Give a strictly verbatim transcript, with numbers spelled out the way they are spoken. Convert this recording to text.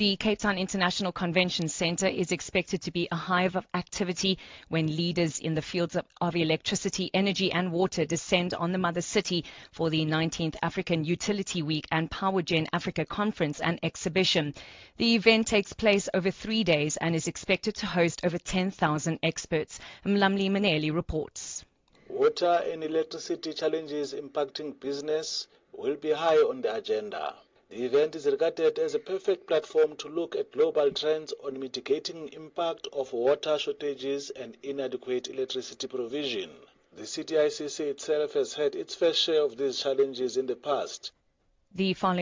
The Cape Town International Convention Centre is expected to be a hive of activity when leaders in the fields of, of electricity, energy and water descend on the mother city for the nineteenth African Utility Week and PowerGen Africa Conference and Exhibition. The event takes place over three days and is expected to host over ten thousand experts. Mlamli Maneli reports. Water and electricity challenges impacting business will be high on the agenda. The event is regarded as a perfect platform to look at global trends on mitigating impact of water shortages and inadequate electricity provision. The C T I C C itself has had its fair share of these challenges in the past. The following